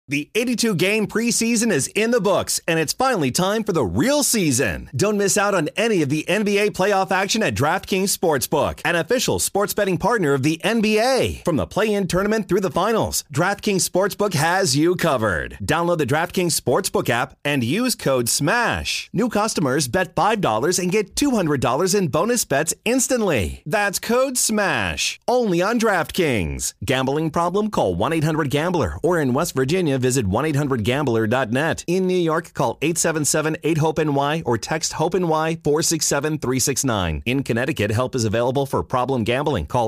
The 82-game preseason is in the books, and it's finally time for the real season. Don't miss out on any of the NBA playoff action at DraftKings Sportsbook, an official sports betting partner of the NBA. From the play-in tournament through the finals, DraftKings Sportsbook has you covered. Download the DraftKings Sportsbook app and use code SMASH. New customers bet $5 and get $200 in bonus bets instantly. That's code SMASH. Only on DraftKings. Gambling problem? Call 1-800-GAMBLER. Or in West Virginia, visit 1-800-GAMBLER.net. In New York, call 877-8-HOPE-NY or text HOPE-NY 467-369. In Connecticut, help is available for problem gambling. Call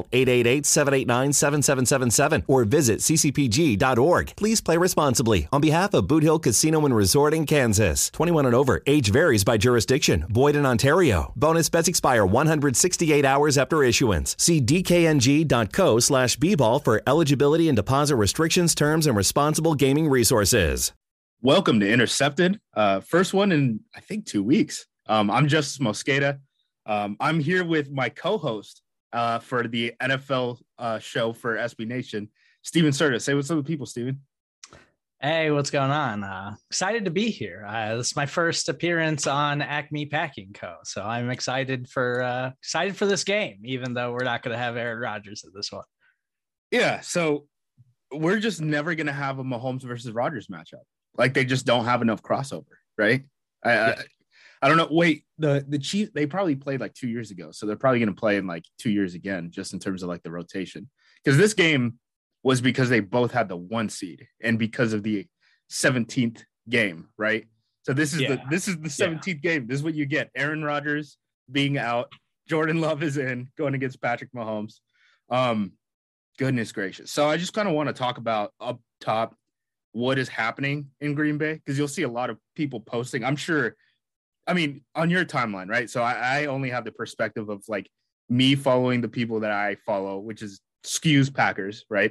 888-789-7777 or visit ccpg.org. Please play responsibly. On behalf of Boot Hill Casino and Resort in Kansas. 21 and over. Age varies by jurisdiction. Void in Ontario. Bonus bets expire 168 hours after issuance. See dkng.co/bball for eligibility and deposit restrictions, terms, and responsible gaming resources. Welcome to Intercepted. First one in, I think, 2 weeks. I'm Justice Mosqueda. I'm here with my co-host for the NFL show for SB Nation, Steven Serta. Say what's up with people, Steven. Hey, what's going on? Excited to be here. This is my first appearance on Acme Packing Co. So I'm excited for this game, even though we're not going to have Aaron Rodgers in this one. Yeah, so we're just never going to have a Mahomes versus Rodgers matchup. Like, they just don't have enough crossover, right? I don't know. Wait, the Chiefs, they probably played like 2 years ago. So they're probably going to play in like 2 years again, just in terms of like the rotation. Because this game was because they both had the 1 seed and because of the 17th game, right? So this is the 17th game. This is what you get. Aaron Rodgers being out. Jordan Love is in, going against Patrick Mahomes. Goodness gracious. So I just kind of want to talk about up top what is happening in Green Bay, because you'll see a lot of people posting. I'm sure, I mean, on your timeline, right? So I only have the perspective of like me following the people that I follow, which is skews Packers, right?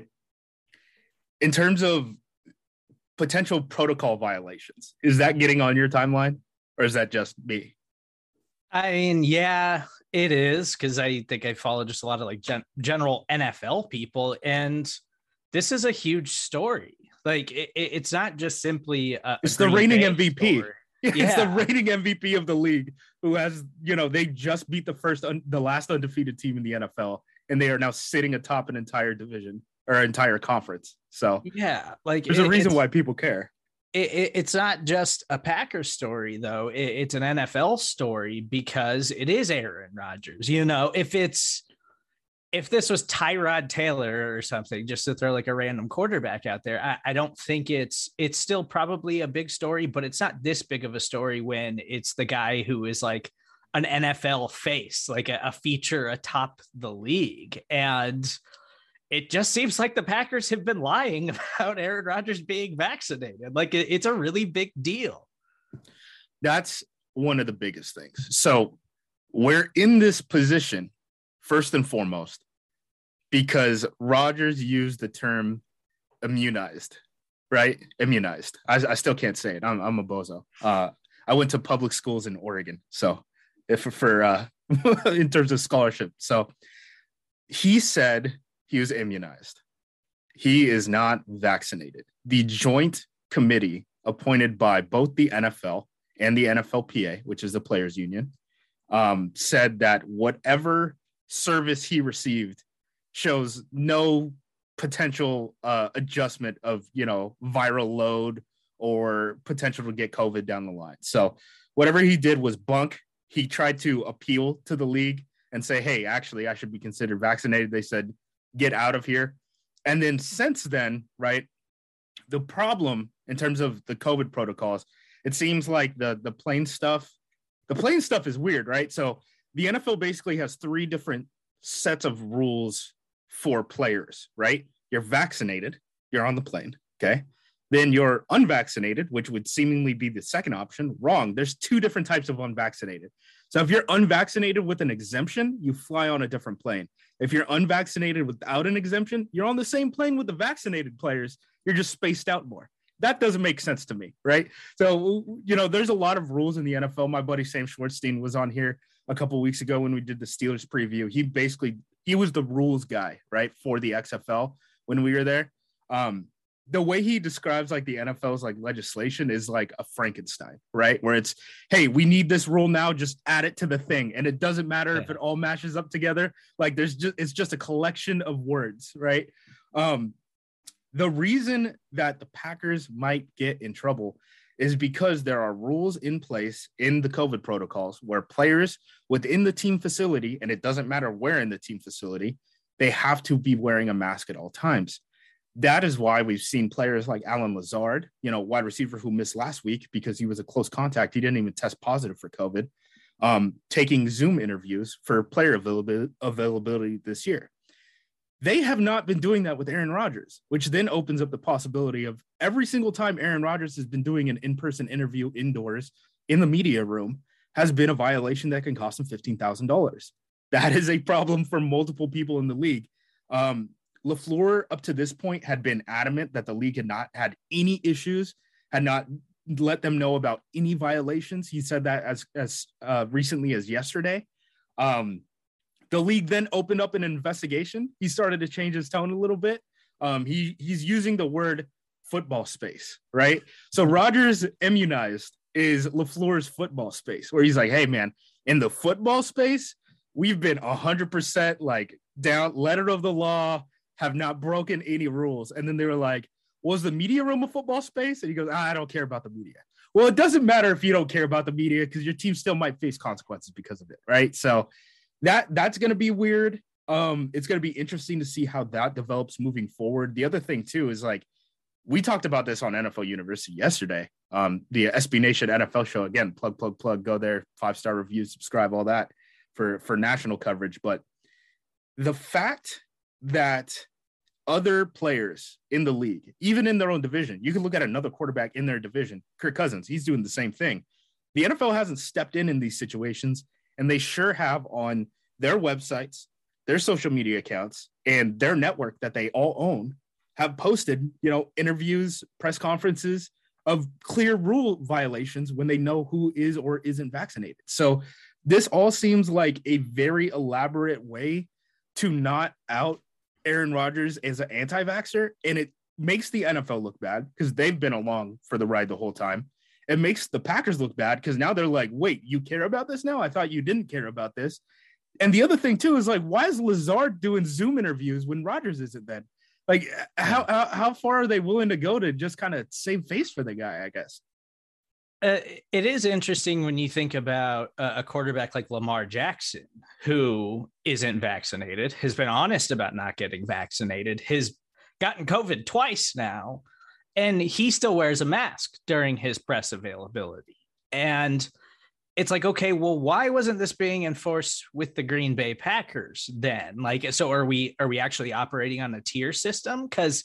In terms of potential protocol violations, is that getting on your timeline or is that just me? I mean, yeah, it is, because I think I follow just a lot of like general NFL people, and this is a huge story. Like, it's not just simply it's the reigning MVP. It's the reigning MVP of the league, who has, they just beat the last undefeated team in the NFL, and they are now sitting atop an entire division or entire conference. So yeah, like there's a reason why people care. It's not just a Packers story, though. It's an NFL story because it is Aaron Rodgers. If this was Tyrod Taylor or something, just to throw like a random quarterback out there, I don't think it's still probably a big story, but it's not this big of a story when it's the guy who is like an NFL face, like a feature atop the league. And it just seems like the Packers have been lying about Aaron Rodgers being vaccinated. Like, it's a really big deal. That's one of the biggest things. So we're in this position, first and foremost, because Rodgers used the term immunized, right? Immunized. I still can't say it. I'm a bozo. I went to public schools in Oregon. So for in terms of scholarship. So he said he was immunized. He is not vaccinated. The joint committee appointed by both the NFL and the NFLPA, which is the players union, said that whatever service he received shows no potential adjustment of, viral load or potential to get COVID down the line. So whatever he did was bunk. He tried to appeal to the league and say, hey, actually, I should be considered vaccinated. They said, get out of here. And then since then, right, the problem in terms of the COVID protocols, it seems like the plane stuff is weird, right? So the NFL basically has 3 different sets of rules for players, right? You're vaccinated, you're on the plane, okay? Then you're unvaccinated, which would seemingly be the second option. Wrong. There's 2 different types of unvaccinated. So if you're unvaccinated with an exemption, you fly on a different plane. If you're unvaccinated without an exemption, you're on the same plane with the vaccinated players. You're just spaced out more. That doesn't make sense to me, right? So, there's a lot of rules in the NFL. My buddy Sam Schwartzstein was on here a couple of weeks ago when we did the Steelers preview. He was the rules guy, right, for the XFL when we were there. the way he describes like the NFL's like legislation is like a Frankenstein, right? Where it's, hey, we need this rule now, just add it to the thing. And it doesn't matter if it all mashes up together. Like it's just a collection of words, right? The reason that the Packers might get in trouble is because there are rules in place in the COVID protocols where players within the team facility, and it doesn't matter where in the team facility, they have to be wearing a mask at all times. That is why we've seen players like Allen Lazard, wide receiver who missed last week because he was a close contact. He didn't even test positive for COVID, taking Zoom interviews for player availability this year. They have not been doing that with Aaron Rodgers, which then opens up the possibility of every single time Aaron Rodgers has been doing an in-person interview indoors in the media room has been a violation that can cost him $15,000. That is a problem for multiple people in the league. LaFleur, up to this point, had been adamant that the league had not had any issues, had not let them know about any violations. He said that as recently as yesterday. The league then opened up an investigation. He started to change his tone a little bit. He's using the word football space, right? So Rodgers immunized is LaFleur's football space, where he's like, hey, man, in the football space, we've been 100% like down, letter of the law, have not broken any rules. And then they were like, was the media room a football space? And he goes, I don't care about the media. Well, it doesn't matter if you don't care about the media because your team still might face consequences because of it, right? So that's going to be weird. It's going to be interesting to see how that develops moving forward. The other thing, too, is like we talked about this on NFL University yesterday. The SB Nation NFL show, again, plug, go there, 5-star reviews, subscribe, all that for national coverage. But the fact that other players in the league, even in their own division, you can look at another quarterback in their division, Kirk Cousins, he's doing the same thing. The NFL hasn't stepped in these situations, and they sure have on their websites, their social media accounts, and their network that they all own have posted, interviews, press conferences of clear rule violations when they know who is or isn't vaccinated. So this all seems like a very elaborate way to not out Aaron Rodgers as an anti-vaxxer, and it makes the NFL look bad because they've been along for the ride the whole time. It makes the Packers look bad because now they're like, wait, you care about this now? I thought you didn't care about this. And the other thing, too, is like, why is Lazard doing Zoom interviews when Rodgers isn't then? Like, how far are they willing to go to just kind of save face for the guy, I guess? It is interesting when you think about a quarterback like Lamar Jackson, who isn't vaccinated, has been honest about not getting vaccinated, has gotten COVID twice now, and he still wears a mask during his press availability. And it's like, okay, well, why wasn't this being enforced with the Green Bay Packers then? Like, so are we actually operating on a tier system? Because,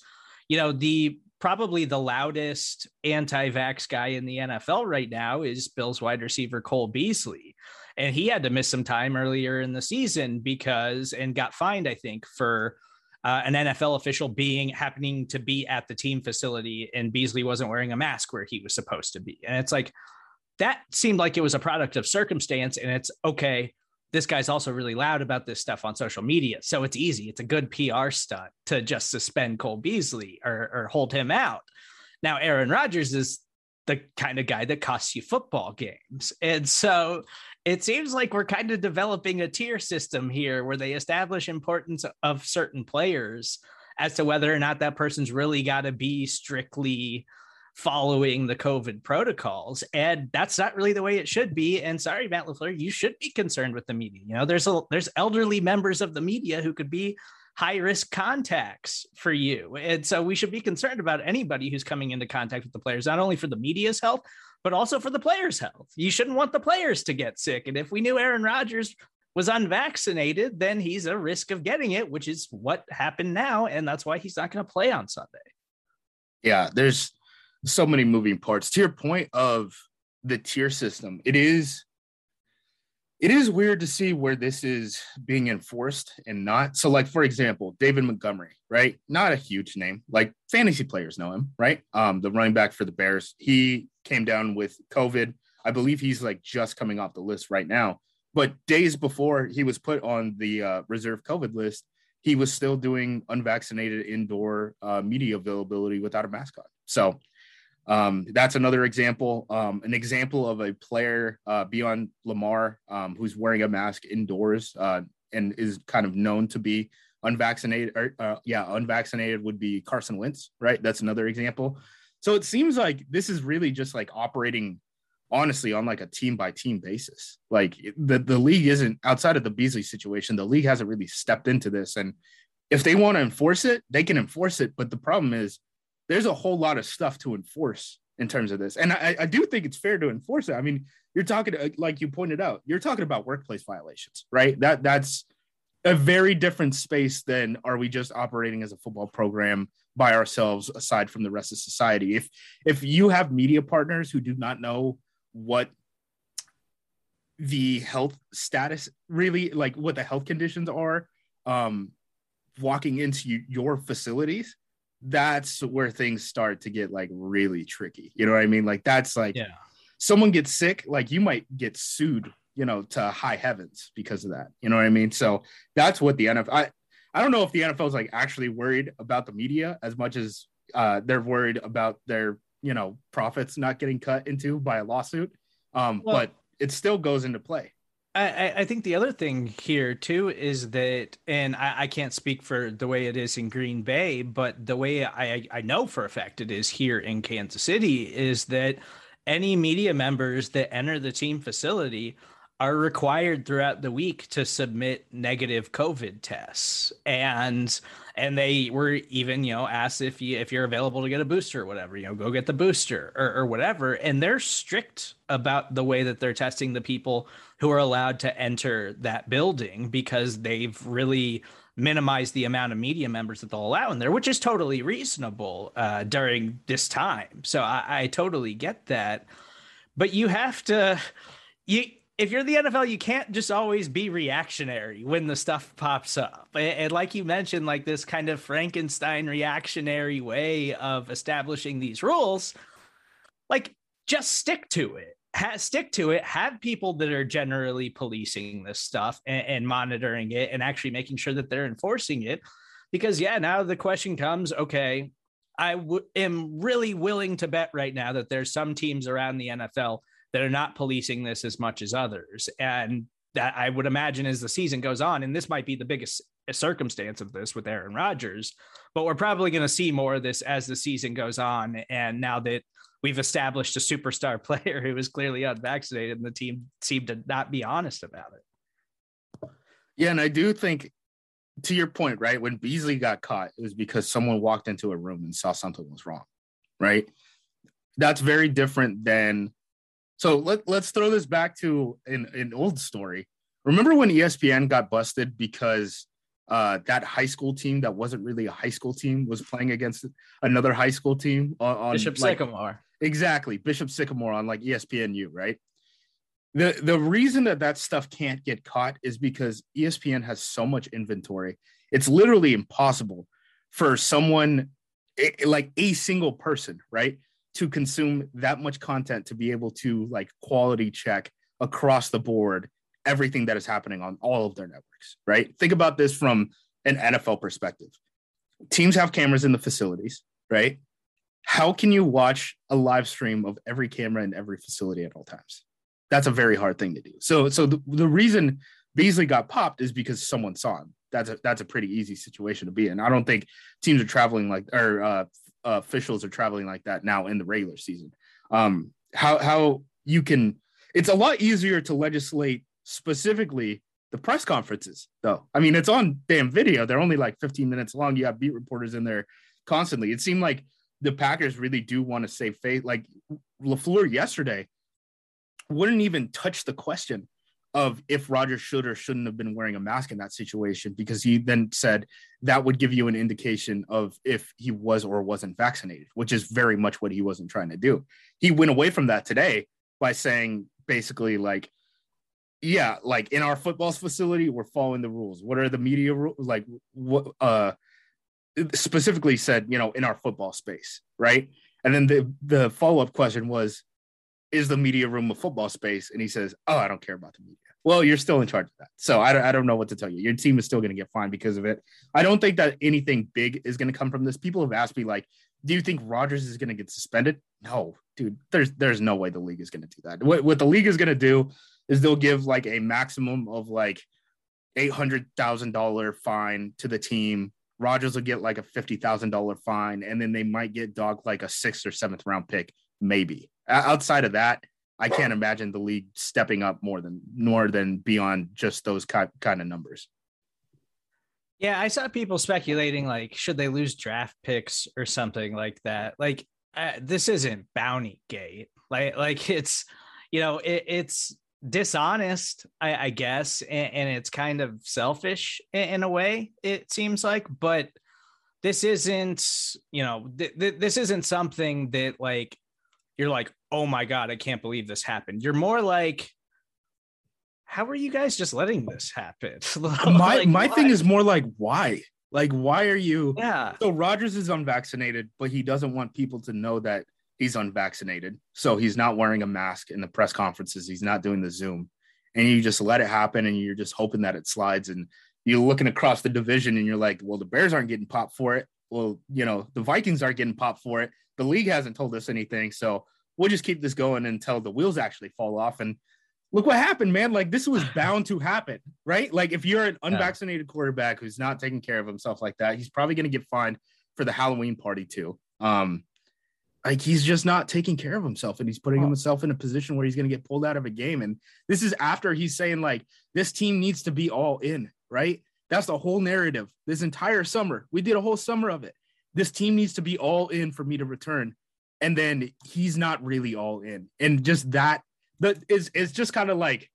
probably the loudest anti-vax guy in the NFL right now is Bills wide receiver Cole Beasley. And he had to miss some time earlier in the season and got fined, I think, for an NFL official happening to be at the team facility, and Beasley wasn't wearing a mask where he was supposed to be. And it's like, that seemed like it was a product of circumstance. And it's okay, this guy's also really loud about this stuff on social media. So it's easy. It's a good PR stunt to just suspend Cole Beasley or hold him out. Now, Aaron Rodgers is the kind of guy that costs you football games. And so it seems like we're kind of developing a tier system here where they establish importance of certain players as to whether or not that person's really got to be strictly following the COVID protocols. And that's not really the way it should be. And sorry, Matt LaFleur, you should be concerned with the media. There's elderly members of the media who could be high risk contacts for you. And so we should be concerned about anybody who's coming into contact with the players, not only for the media's health, but also for the players' health. You shouldn't want the players to get sick. And if we knew Aaron Rodgers was unvaccinated, then he's at risk of getting it, which is what happened now. And that's why he's not going to play on Sunday. Yeah, there's so many moving parts. To your point of the tier system, it is weird to see where this is being enforced and not. So, like, for example, David Montgomery, right? Not a huge name. Like, fantasy players know him, right? The running back for the Bears. He came down with COVID. I believe he's like just coming off the list right now. But days before he was put on the reserve COVID list, he was still doing unvaccinated indoor media availability without a mask on. So that's another example. An example of a player beyond Lamar who's wearing a mask indoors and is kind of known to be unvaccinated. Unvaccinated would be Carson Wentz, right? That's another example. So it seems like this is really just like operating honestly on like a team by team basis. Like the league isn't, outside of the Beasley situation, the league hasn't really stepped into this. And if they want to enforce it, they can enforce it. But the problem is there's a whole lot of stuff to enforce in terms of this. And I do think it's fair to enforce it. I mean, you're talking, like you pointed out, you're talking about workplace violations, right? That's a very different space than, are we just operating as a football program by ourselves aside from the rest of society? If you have media partners who do not know what the health status really, like what the health conditions are, walking into your facilities, that's where things start to get like really tricky. You know what I mean? Like that's like, someone gets sick, like you might get sued, you know, to high heavens because of that. You know what I mean? So that's what the NFL, I don't know if the NFL is like actually worried about the media as much as they're worried about their, you know, profits not getting cut into by a lawsuit. But it still goes into play. I think the other thing here too is that, and I can't speak for the way it is in Green Bay, but the way I know for a fact it is here in Kansas City is that any media members that enter the team facility are required throughout the week to submit negative COVID tests. And they were even, you know, asked if you're available to get a booster or whatever, you know, go get the booster or whatever. And they're strict about the way that they're testing the people who are allowed to enter that building, because they've really minimized the amount of media members that they'll allow in there, which is totally reasonable during this time. So I totally get that. But you have to, if you're the NFL, you can't just always be reactionary when the stuff pops up. And like you mentioned, like this kind of Frankenstein reactionary way of establishing these rules, like just stick to it. Have people that are generally policing this stuff and monitoring it and actually making sure that they're enforcing it. Because now the question comes, okay, I am really willing to bet right now that there's some teams around the NFL that are not policing this as much as others. And that, I would imagine, as the season goes on, and this might be the biggest circumstance of this with Aaron Rodgers, but we're probably going to see more of this as the season goes on. And now that we've established a superstar player who is clearly unvaccinated, and the team seemed to not be honest about it. Yeah, and I do think, to your point, right, when Beasley got caught, it was because someone walked into a room and saw something was wrong, right? That's very different than... So let's throw this back to an old story. Remember when ESPN got busted because that high school team that wasn't really a high school team was playing against another high school team on Bishop Sycamore. Exactly, Bishop Sycamore on like ESPNU, right? The reason that stuff can't get caught is because ESPN has so much inventory. It's literally impossible for someone, like a single person, right, to consume that much content to be able to like quality check across the board everything that is happening on all of their networks, right? Think about this from an NFL perspective. Teams have cameras in the facilities, right? How can you watch a live stream of every camera in every facility at all times? That's a very hard thing to do. So the reason Beasley got popped is because someone saw him. That's a pretty easy situation to be in. I don't think teams are traveling like, or officials are traveling like that now in the regular season. How you can, it's a lot easier to legislate specifically the press conferences, though. I mean, it's on damn video. They're only like 15 minutes long. You have beat reporters in there constantly. It seemed like the Packers really do want to save face. Like LaFleur yesterday wouldn't even touch the question of if Rodgers should or shouldn't have been wearing a mask in that situation, because he then said that would give you an indication of if he was or wasn't vaccinated, which is very much what he wasn't trying to do. He went away from that today by saying basically like, yeah, like in our football facility, we're following the rules. What are the media rules? Like what specifically said, you know, in our football space, right? And then the follow-up question was, is the media room a football space? And he says, oh, I don't care about the media. Well, you're still in charge of that. So I don't know what to tell you. Your team is still going to get fined because of it. I don't think that anything big is going to come from this. People have asked me, like, do you think Rodgers is going to get suspended? No, dude, there's no way the league is going to do that. What the league is going to do is they'll give like a maximum of like $800,000 fine to the team. Rodgers will get like a $50,000 fine, and then they might get dogged like a 6th or 7th round pick, maybe. Outside of that, I can't imagine the league stepping up more than beyond just those kind of numbers. Yeah, I saw people speculating like, should they lose draft picks or something like that? Like, this isn't Bounty Gate. Like it's, it's dishonest, I guess, and it's kind of selfish in a way, it seems like. But this isn't, this isn't something that like you're like, oh my God, I can't believe this happened. You're more like, how are you guys just letting this happen? my thing is more like, why? Like, why are you? Yeah. So Rodgers is unvaccinated, but he doesn't want people to know that he's unvaccinated. So he's not wearing a mask in the press conferences. He's not doing the Zoom. And you just let it happen, and you're just hoping that it slides. And you're looking across the division, and you're like, well, the Bears aren't getting popped for it. Well, the Vikings aren't getting popped for it. The league hasn't told us anything. So we'll just keep this going until the wheels actually fall off. And look what happened, man. Like, this was bound to happen, right? Like, if you're an unvaccinated quarterback who's not taking care of himself like that, he's probably going to get fined for the Halloween party too. Like, he's just not taking care of himself, and he's putting himself in a position where he's going to get pulled out of a game. And this is after he's saying, like, this team needs to be all in, right? That's the whole narrative. This entire summer, we did a whole summer of it. This team needs to be all in for me to return. And then he's not really all in. And just that is just kind of like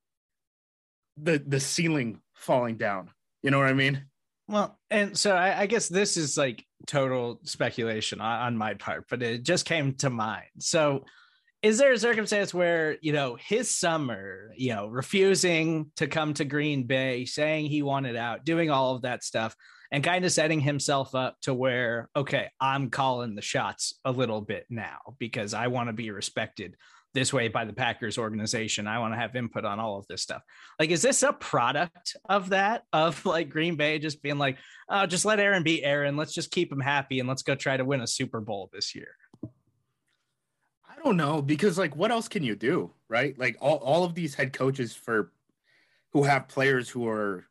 the ceiling falling down. You know what I mean? Well, and so I guess this is like total speculation on my part, but it just came to mind. So is there a circumstance where, his summer, refusing to come to Green Bay, saying he wanted out, doing all of that stuff, and kind of setting himself up to where, okay, I'm calling the shots a little bit now because I want to be respected this way by the Packers organization. I want to have input on all of this stuff. Like, is this a product of that, of like Green Bay just being like, oh, just let Aaron be Aaron. Let's just keep him happy and let's go try to win a Super Bowl this year? I don't know, because like, what else can you do, right? Like all of these head coaches who have players who are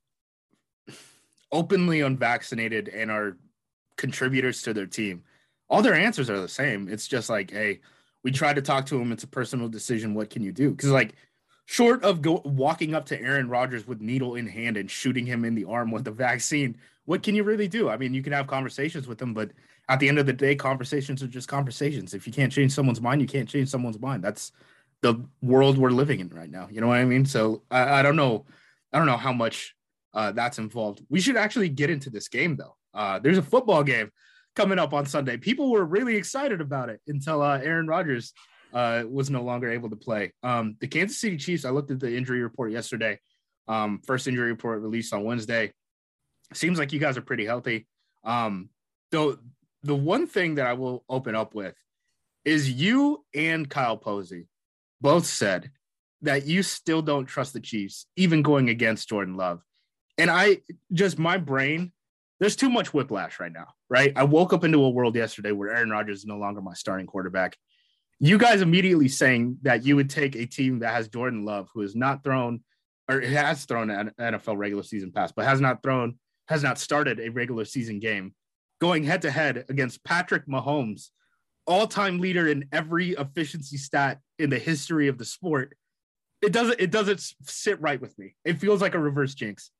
openly unvaccinated and are contributors to their team, all their answers are the same. It's just like, hey, we tried to talk to him. It's a personal decision. What can you do? Because like, short of walking up to Aaron Rodgers with needle in hand and shooting him in the arm with the vaccine, what can you really do? I mean, you can have conversations with him, but at the end of the day, conversations are just conversations. If you can't change someone's mind, you can't change someone's mind. That's the world we're living in right now. You know what I mean? So I don't know. I don't know how much that's involved. We should actually get into this game, though. There's a football game coming up on Sunday. People were really excited about it until Aaron Rodgers was no longer able to play. The Kansas City Chiefs, I looked at the injury report yesterday. First injury report released on Wednesday. Seems like you guys are pretty healthy. Though the one thing that I will open up with is you and Kyle Posey both said that you still don't trust the Chiefs, even going against Jordan Love. And my brain, there's too much whiplash right now, right? I woke up into a world yesterday where Aaron Rodgers is no longer my starting quarterback. You guys immediately saying that you would take a team that has Jordan Love, who has not thrown or has thrown an NFL regular season pass, but has not started a regular season game, going head to head against Patrick Mahomes, all-time leader in every efficiency stat in the history of the sport. It doesn't sit right with me. It feels like a reverse jinx.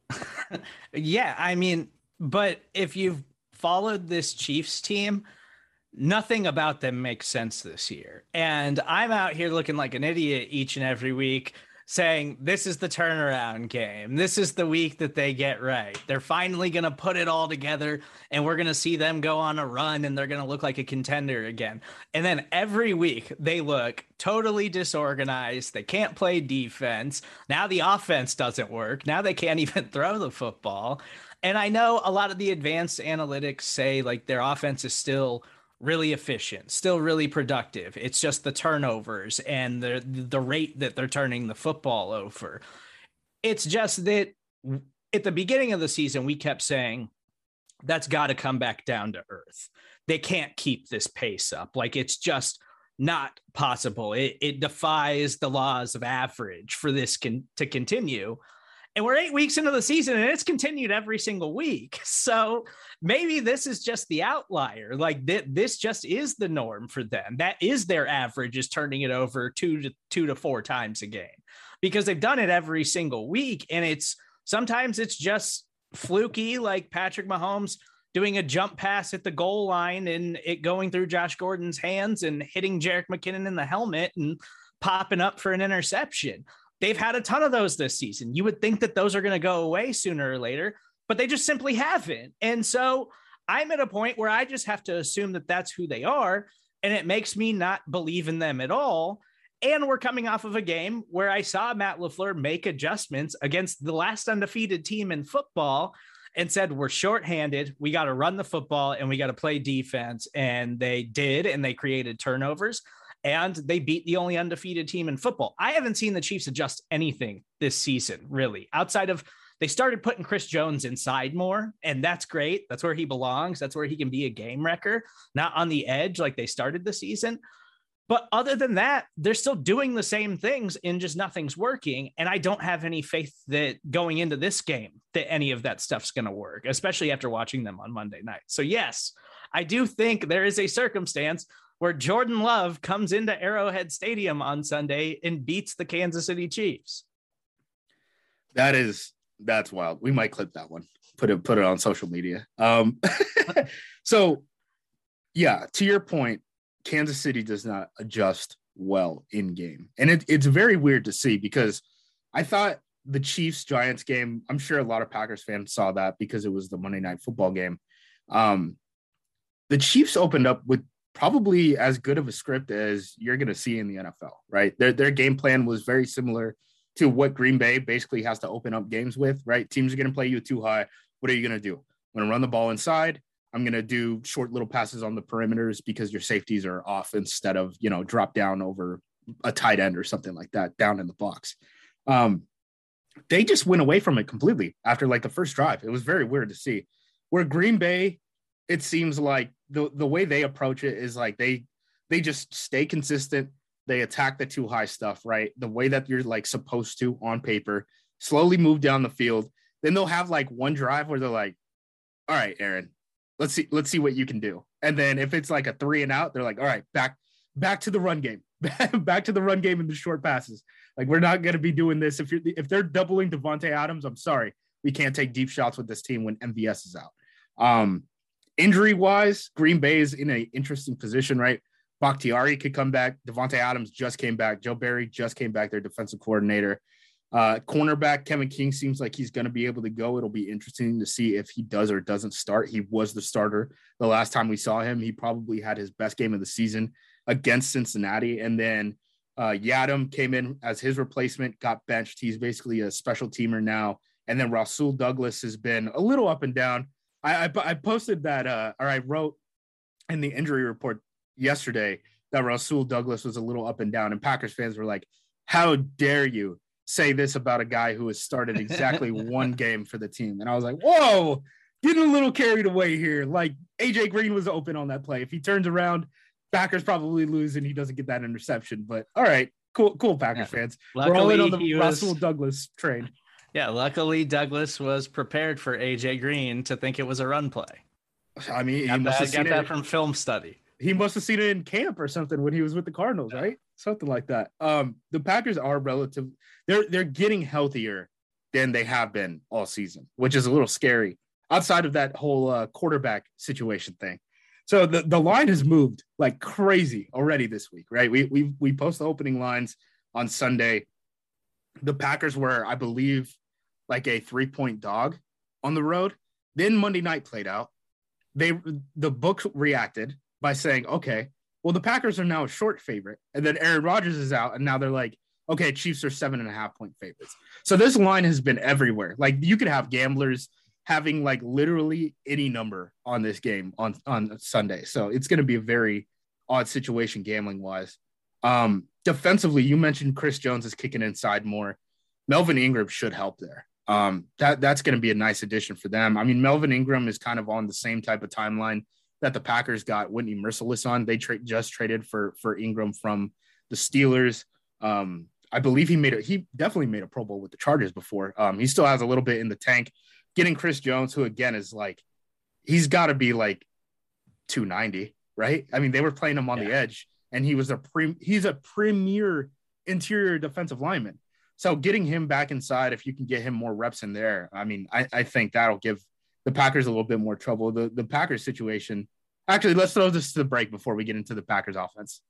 Yeah, I mean, but if you've followed this Chiefs team, nothing about them makes sense this year. And I'm out here looking like an idiot each and every week saying this is the turnaround game. This is the week that they get right. They're finally going to put it all together and we're going to see them go on a run and they're going to look like a contender again. And then every week they look totally disorganized. They can't play defense. Now the offense doesn't work. Now they can't even throw the football. And I know a lot of the advanced analytics say like their offense is still really efficient, still really productive. It's just the turnovers and the rate that they're turning the football over. It's just that at the beginning of the season, we kept saying that's got to come back down to earth. They can't keep this pace up. Like, it's just not possible. It defies the laws of average for this to continue. And we're 8 weeks into the season and it's continued every single week. So maybe this is just the outlier. Like, this just is the norm for them. That is their average, is turning it over two to four times a game, because they've done it every single week. And sometimes it's just fluky, like Patrick Mahomes doing a jump pass at the goal line and it going through Josh Gordon's hands and hitting Jerick McKinnon in the helmet and popping up for an interception. They've had a ton of those this season. You would think that those are going to go away sooner or later, but they just simply haven't. And so I'm at a point where I just have to assume that that's who they are, and it makes me not believe in them at all. And we're coming off of a game where I saw Matt LaFleur make adjustments against the last undefeated team in football and said, we're shorthanded, we got to run the football and we got to play defense. And they did, and they created turnovers. And they beat the only undefeated team in football. I haven't seen the Chiefs adjust anything this season, really, outside of they started putting Chris Jones inside more, and that's great. That's where he belongs. That's where he can be a game wrecker, not on the edge like they started the season. But other than that, they're still doing the same things and just nothing's working. And I don't have any faith that going into this game that any of that stuff's going to work, especially after watching them on Monday night. So yes, I do think there is a circumstance where Jordan Love comes into Arrowhead Stadium on Sunday and beats the Kansas City Chiefs. That's wild. We might clip that one, put it on social media. So yeah, to your point, Kansas City does not adjust well in game. And it's very weird to see, because I thought the Chiefs Giants game, I'm sure a lot of Packers fans saw that because it was the Monday Night Football game. The Chiefs opened up with probably as good of a script as you're going to see in the NFL, right? Their game plan was very similar to what Green Bay basically has to open up games with, right? Teams are going to play you too high. What are you going to do? I'm going to run the ball inside. I'm going to do short little passes on the perimeters because your safeties are off, instead of, drop down over a tight end or something like that down in the box. They just went away from it completely after like the first drive. It was very weird to see. Where Green Bay, it seems like the way they approach it is like they just stay consistent. They attack the too high stuff, right? The way that you're like supposed to on paper, slowly move down the field. Then they'll have like one drive where they're like, all right, Aaron, let's see what you can do. And then if it's like a 3 and out, they're like, all right, back to the run game, back to the run game and the short passes. Like, we're not going to be doing this. If they're doubling Devontae Adams, I'm sorry, we can't take deep shots with this team when MVS is out. Injury wise, Green Bay is in an interesting position, right? Bakhtiari could come back. Devontae Adams just came back. Joe Barry just came back, their defensive coordinator. Cornerback Kevin King seems like he's going to be able to go. It'll be interesting to see if he does or doesn't start. He was the starter the last time we saw him. He probably had his best game of the season against Cincinnati. And then Yadam came in as his replacement, got benched. He's basically a special teamer now. And then Rasul Douglas has been a little up and down. I posted that, or I wrote in the injury report yesterday that Rasul Douglas was a little up and down, and Packers fans were like, how dare you say this about a guy who has started exactly one game for the team? And I was like, whoa, getting a little carried away here. Like, AJ Green was open on that play. If he turns around, Packers probably lose and he doesn't get that interception. But all right, cool Packers fans. Luckily, we're all in on the Rasul Douglas train. Yeah, luckily Douglas was prepared for AJ Green to think it was a run play. I mean, he must have got that from film study. He must have seen it in camp or something when he was with the Cardinals, right? Something like that. The Packers are they're getting healthier than they have been all season, which is a little scary outside of that whole quarterback situation thing. So the line has moved like crazy already this week, right? We post the opening lines on Sunday. The Packers were, I believe, like a 3-point dog on the road. Then Monday night played out. The books reacted by saying, okay, well, the Packers are now a short favorite. And then Aaron Rodgers is out. And now they're like, okay, Chiefs are 7.5-point favorites. So this line has been everywhere. Like, you could have gamblers having like literally any number on this game on Sunday. So it's going to be a very odd situation gambling wise. Defensively, you mentioned Chris Jones is kicking inside more. Melvin Ingram should help there. That's going to be a nice addition for them. I mean, Melvin Ingram is kind of on the same type of timeline that the Packers got Whitney Merciless on. They just traded for Ingram from the Steelers. I believe he definitely made a Pro Bowl with the Chargers before. He still has a little bit in the tank. Getting Chris Jones, who again is like, he's got to be like 290, right? I mean, they were playing him on the edge, and he's a premier interior defensive lineman. So getting him back inside, if you can get him more reps in there, I mean, I think that'll give the Packers a little bit more trouble. The Packers situation. Actually, let's throw this to the break before we get into the Packers offense.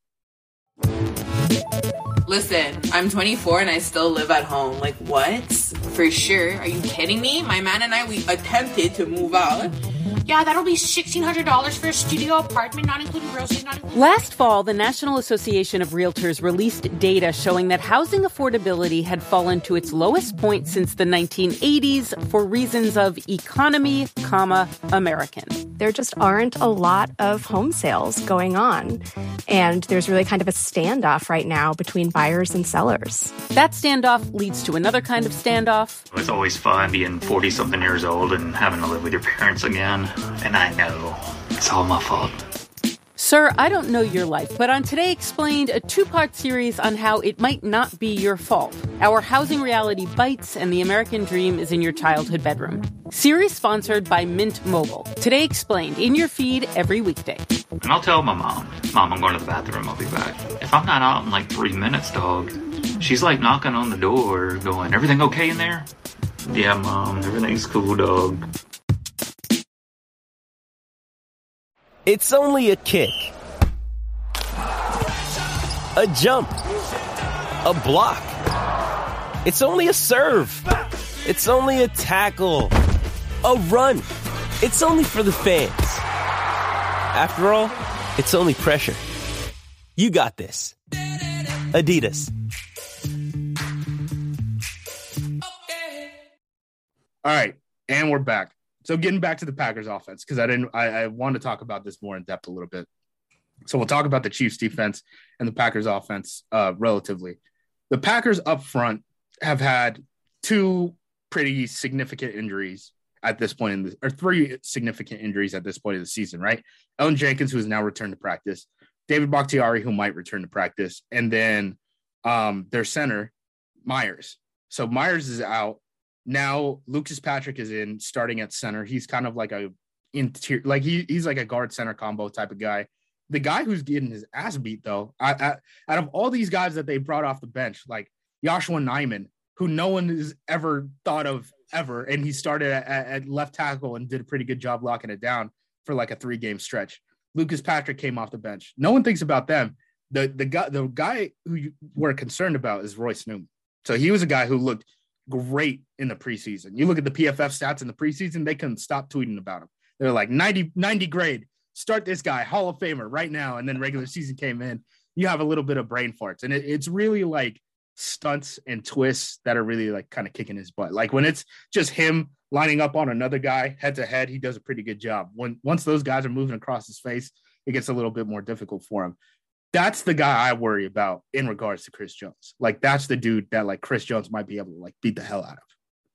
Listen, I'm 24 and I still live at home. Like, what? For sure. Are you kidding me? My man and I, we attempted to move out. Yeah, that'll be $1,600 for a studio apartment, not including groceries, not including... Last fall, the National Association of Realtors released data showing that housing affordability had fallen to its lowest point since the 1980s for reasons of economy, American. There just aren't a lot of home sales going on. And there's really kind of a standoff right now between buyers and sellers. That standoff leads to another kind of standoff. It's always fun being 40-something years old and having to live with your parents again. And I know it's all my fault. Sir, I don't know your life, but on Today Explained, a two-part series on how it might not be your fault. Our housing reality bites and the American dream is in your childhood bedroom. Series sponsored by Mint Mobile. Today Explained, in your feed every weekday. And I'll tell my mom, I'm going to the bathroom, I'll be back. If I'm not out in like 3 minutes, dog, she's like knocking on the door going, everything okay in there? Yeah, Mom, everything's cool, dog. It's only a kick, a jump, a block. It's only a serve. It's only a tackle, a run. It's only for the fans. After all, it's only pressure. You got this. Adidas. All right, and we're back. So getting back to the Packers offense, because I want to talk about this more in depth a little bit. So we'll talk about the Chiefs defense and the Packers offense relatively. The Packers up front have had two pretty significant injuries at this point or three significant injuries at this point of the season, right? Elgton Jenkins, who has now returned to practice, David Bakhtiari, who might return to practice, and then their center, Myers. So Myers is out. Now Lucas Patrick is in, starting at center. He's kind of like he's like a guard center combo type of guy. The guy who's getting his ass beat though, out of all these guys that they brought off the bench, like Joshua Nijman, who no one has ever thought of ever, and he started at left tackle and did a pretty good job locking it down for like a 3-game stretch. Lucas Patrick came off the bench. No one thinks about them. The guy who we're concerned about is Royce Newman. So he was a guy who looked great in the preseason. You look at the PFF stats in the preseason, they couldn't stop tweeting about him. They're like 90 grade, start this guy, Hall of Famer right now. And then regular season came in, you have a little bit of brain farts. And it's really like stunts and twists that are really like kind of kicking his butt. Like when it's just him lining up on another guy head to head, he does a pretty good job. Once those guys are moving across his face, it gets a little bit more difficult for him. That's the guy I worry about in regards to Chris Jones. Like that's the dude that like Chris Jones might be able to like beat the hell out of.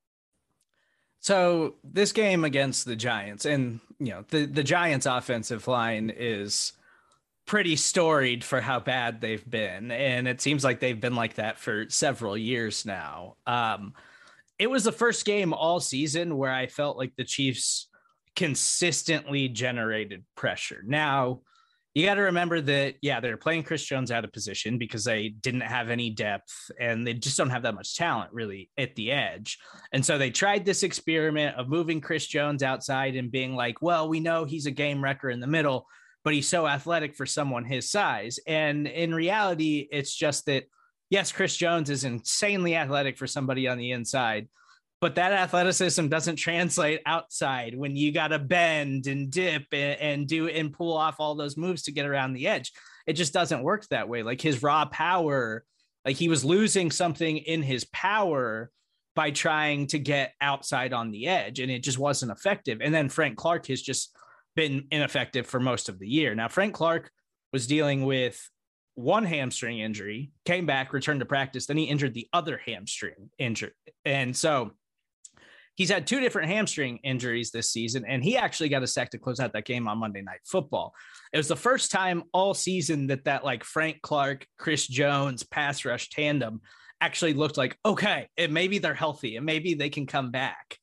So this game against the Giants, and you know, the Giants offensive line is pretty storied for how bad they've been. And it seems like they've been like that for several years now. It was the first game all season where I felt like the Chiefs consistently generated pressure. Now, you got to remember that, yeah, they're playing Chris Jones out of position because they didn't have any depth and they just don't have that much talent really at the edge. And so they tried this experiment of moving Chris Jones outside and being like, well, we know he's a game wrecker in the middle, but he's so athletic for someone his size. And in reality, it's just that, yes, Chris Jones is insanely athletic for somebody on the inside, but that athleticism doesn't translate outside when you got to bend and dip and do and pull off all those moves to get around the edge. It just doesn't work that way. Like his raw power, like he was losing something in his power by trying to get outside on the edge, and it just wasn't effective. And then Frank Clark has just been ineffective for most of the year. Now, Frank Clark was dealing with one hamstring injury, came back, returned to practice, then he injured the other hamstring injury. And so he's had two different hamstring injuries this season, and he actually got a sack to close out that game on Monday Night Football. It was the first time all season that like Frank Clark, Chris Jones pass rush tandem actually looked like, okay, and maybe they're healthy and maybe they can come back.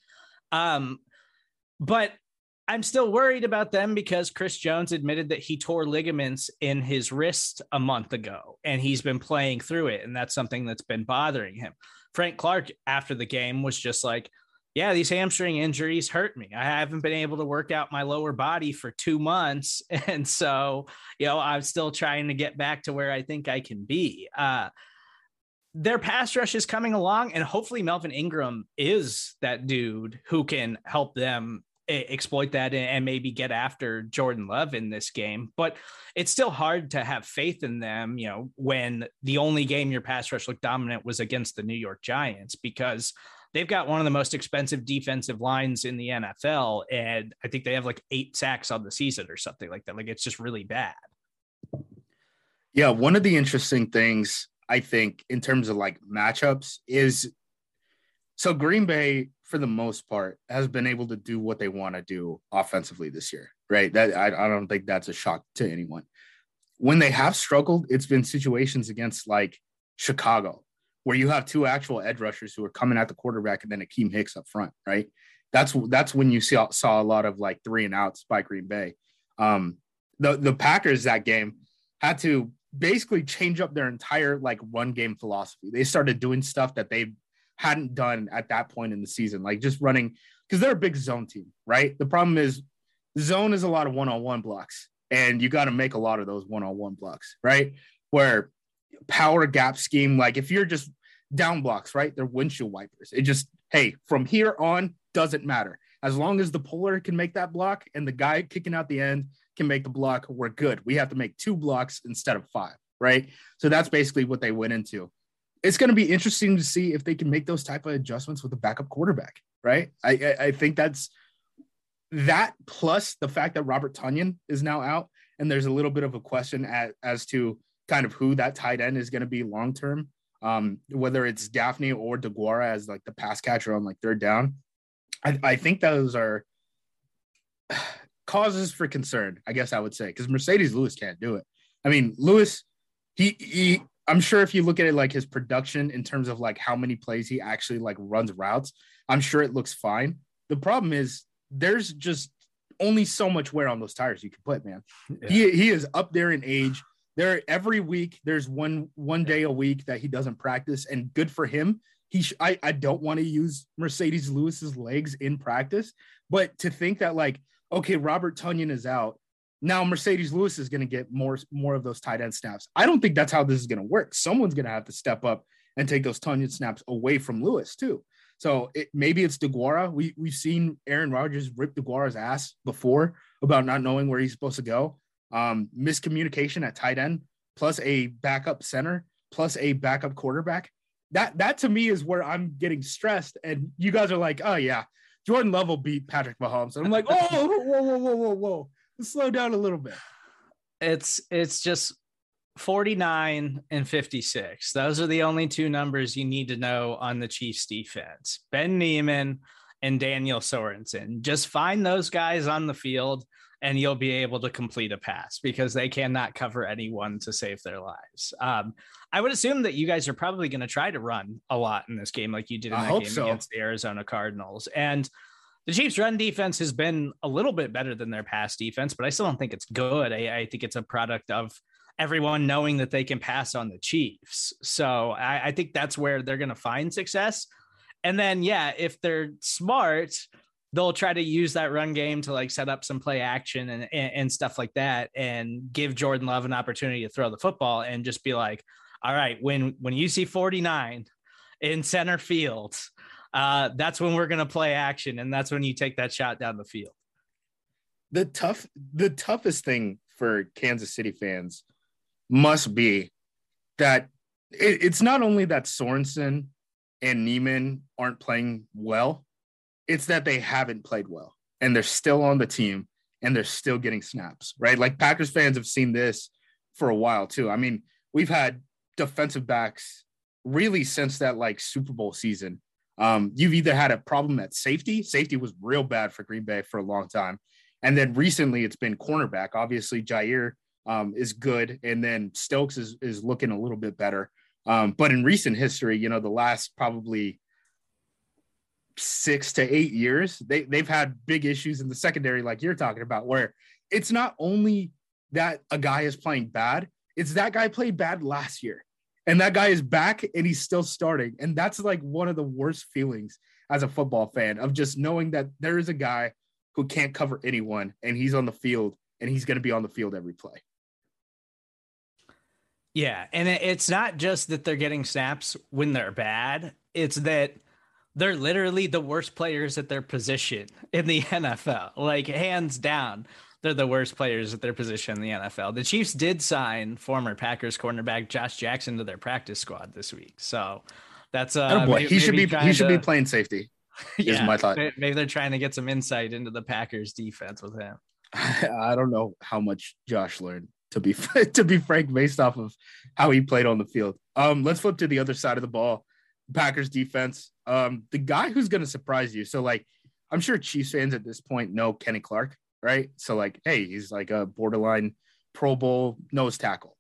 But I'm still worried about them because Chris Jones admitted that he tore ligaments in his wrist a month ago, and he's been playing through it, and that's something that's been bothering him. Frank Clark, after the game, was just like, yeah, these hamstring injuries hurt me. I haven't been able to work out my lower body for 2 months, and so, I'm still trying to get back to where I think I can be. Their pass rush is coming along, and hopefully Melvin Ingram is that dude who can help them exploit that and maybe get after Jordan Love in this game. But it's still hard to have faith in them, when the only game your pass rush looked dominant was against the New York Giants, because they've got one of the most expensive defensive lines in the NFL. And I think they have like 8 sacks on the season or something like that. Like, it's just really bad. Yeah. One of the interesting things I think in terms of like matchups is, so Green Bay, for the most part, has been able to do what they want to do offensively this year, right? That I don't think that's a shock to anyone. When they have struggled, it's been situations against like Chicago, where you have 2 actual edge rushers who are coming at the quarterback and then Akeem Hicks up front, right? That's when you saw a lot of like 3 and outs by Green Bay. The Packers that game had to basically change up their entire like run game philosophy. They started doing stuff that they hadn't done at that point in the season, like just running, because they're a big zone team, right? The problem is zone is a lot of one-on-one blocks, and you got to make a lot of those one-on-one blocks, right? Where power gap scheme, like if you're just down blocks, right? They're windshield wipers. It just, hey, from here on, doesn't matter. As long as the puller can make that block and the guy kicking out the end can make the block, we're good. We have to make 2 blocks instead of 5, right? So that's basically what they went into. It's going to be interesting to see if they can make those type of adjustments with a backup quarterback, right? I think that's that, plus the fact that Robert Tonyan is now out, and there's a little bit of a question as to kind of who that tight end is going to be long-term, whether it's Daphne or DeGuara as like the pass catcher on like 3rd down. I think those are causes for concern, I guess I would say, because Mercedes Lewis can't do it. I mean, Lewis, he I'm sure if you look at it like his production in terms of like how many plays he actually like runs routes, I'm sure it looks fine. The problem is there's just only so much wear on those tires you can put, man. Yeah. He is up there in age. There every week there's one day a week that he doesn't practice, and good for him. I don't want to use Mercedes Lewis's legs in practice, but to think that like, okay, Robert Tonyan is out, now Mercedes Lewis is going to get more of those tight end snaps. I don't think that's how this is going to work. Someone's going to have to step up and take those Tonyan snaps away from Lewis too. So maybe it's DeGuara. We've seen Aaron Rodgers rip DeGuara's ass before about not knowing where he's supposed to go. Miscommunication at tight end, plus a backup center, plus a backup quarterback. That to me is where I'm getting stressed. And you guys are like, oh yeah, Jordan Love will beat Patrick Mahomes. And I'm like, oh, whoa. Let's slow down a little bit. It's just 49 and 56. Those are the only 2 numbers you need to know on the Chiefs defense. Ben Niemann and Daniel Sorensen. Just find those guys on the field and you'll be able to complete a pass, because they cannot cover anyone to save their lives. I would assume that you guys are probably going to try to run a lot in this game, like you did in that game against the Arizona Cardinals. And the Chiefs' run defense has been a little bit better than their pass defense, but I still don't think it's good. I think it's a product of everyone knowing that they can pass on the Chiefs. So I think that's where they're going to find success. And then, yeah, if they're smart, they'll try to use that run game to like set up some play action and stuff like that, and give Jordan Love an opportunity to throw the football, and just be like, all right, when you see 49 in center field, that's when we're going to play action. And that's when you take that shot down the field. The toughest thing for Kansas City fans must be that it's not only that Sorensen and Neiman aren't playing well. It's that they haven't played well and they're still on the team and they're still getting snaps, right? Like Packers fans have seen this for a while too. I mean, we've had defensive backs really since that like Super Bowl season. You've either had a problem at safety. Safety was real bad for Green Bay for a long time. And then recently it's been cornerback. Obviously Jair is good. And then Stokes is looking a little bit better. But in recent history, you know, the last probably 6 to 8 years, they've had big issues in the secondary, like you're talking about, where it's not only that a guy is playing bad, it's that guy played bad last year. And that guy is back and he's still starting. And that's like one of the worst feelings as a football fan, of just knowing that there is a guy who can't cover anyone and he's on the field and he's going to be on the field every play. Yeah. And it's not just that they're getting snaps when they're bad. It's that they're literally the worst players at their position in the NFL. Like, hands down, they're the worst players at their position in the NFL. The Chiefs did sign former Packers cornerback Josh Jackson to their practice squad this week. So that's he should be playing safety. Yeah, is my thought. Maybe they're trying to get some insight into the Packers defense with him. I don't know how much Josh learned, to be frank, based off of how he played on the field. Let's flip to the other side of the ball. Packers defense. The guy who's going to surprise you. So like, I'm sure Chiefs fans at this point know Kenny Clark, right? So like, hey, he's like a borderline Pro Bowl nose tackle.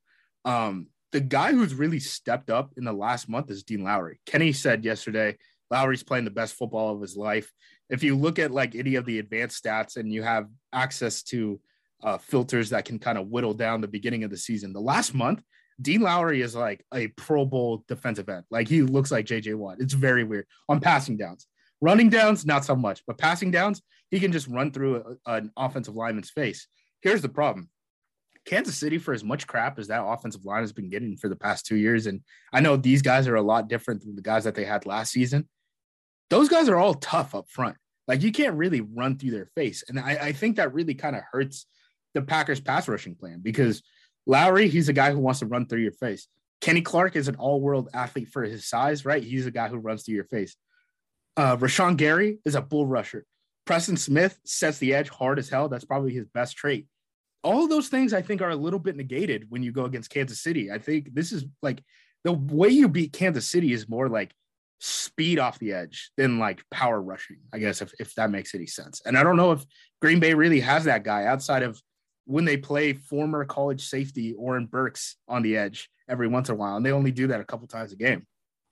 The guy who's really stepped up in the last month is Dean Lowry. Kenny said yesterday, Lowry's playing the best football of his life. If you look at like any of the advanced stats and you have access to filters that can kind of whittle down the beginning of the season, the last month, Dean Lowry is like a Pro Bowl defensive end. Like, he looks like JJ Watt. It's very weird on passing downs. Running downs, not so much, but passing downs, he can just run through an offensive lineman's face. Here's the problem. Kansas City, for as much crap as that offensive line has been getting for the past 2 years, and I know these guys are a lot different than the guys that they had last season, those guys are all tough up front. Like, you can't really run through their face. And I think that really kind of hurts the Packers pass rushing plan, because Lowry, he's a guy who wants to run through your face. Kenny Clark is an all-world athlete for his size, right? He's a guy who runs through your face. Rashawn Gary is a bull rusher. Preston Smith sets the edge hard as hell. That's probably his best trait. All of those things, I think, are a little bit negated when you go against Kansas City. I think this is like, the way you beat Kansas City is more like speed off the edge than like power rushing, I guess, if that makes any sense. And I don't know if Green Bay really has that guy outside of when they play former college safety Oren Burks on the edge every once in a while. And they only do that a couple times a game.